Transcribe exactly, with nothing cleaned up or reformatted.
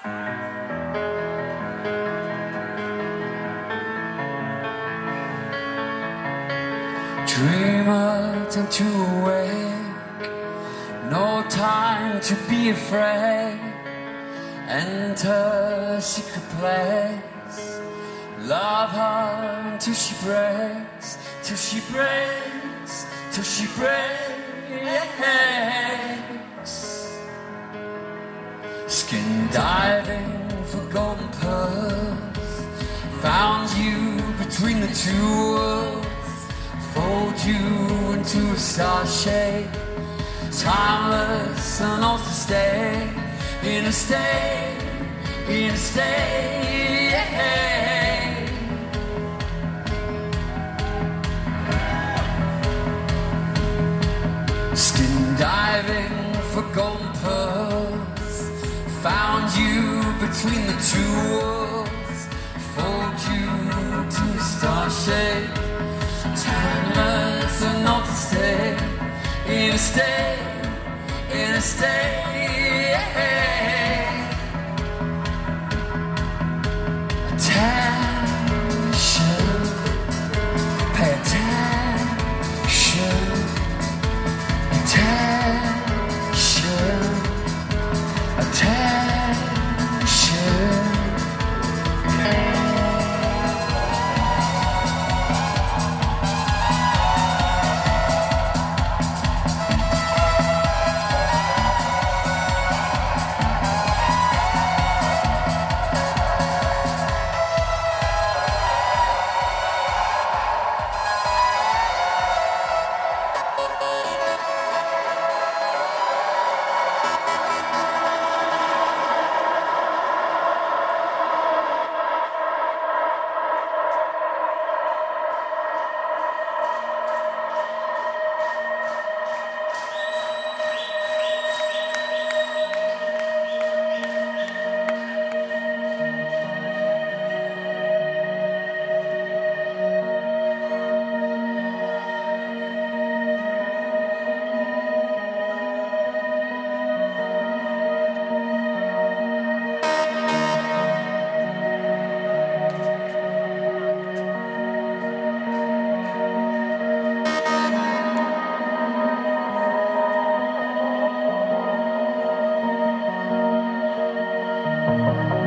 Dreamer, time to awake. No time to be afraid. Enter a secret place. Love her until she breaks. Till she breaks. Till she breaks. Skin diving for golden pearls. Found you between the two worlds. Fold you into a star shape. Timeless and all to stay. In a state, in a state. Skin diving for golden pearls. Found you between the two worlds. Fold you to a star shape. Timeless and not to stay. In a state, in a state. Attention, pay attention. Attention, attention. Thank you.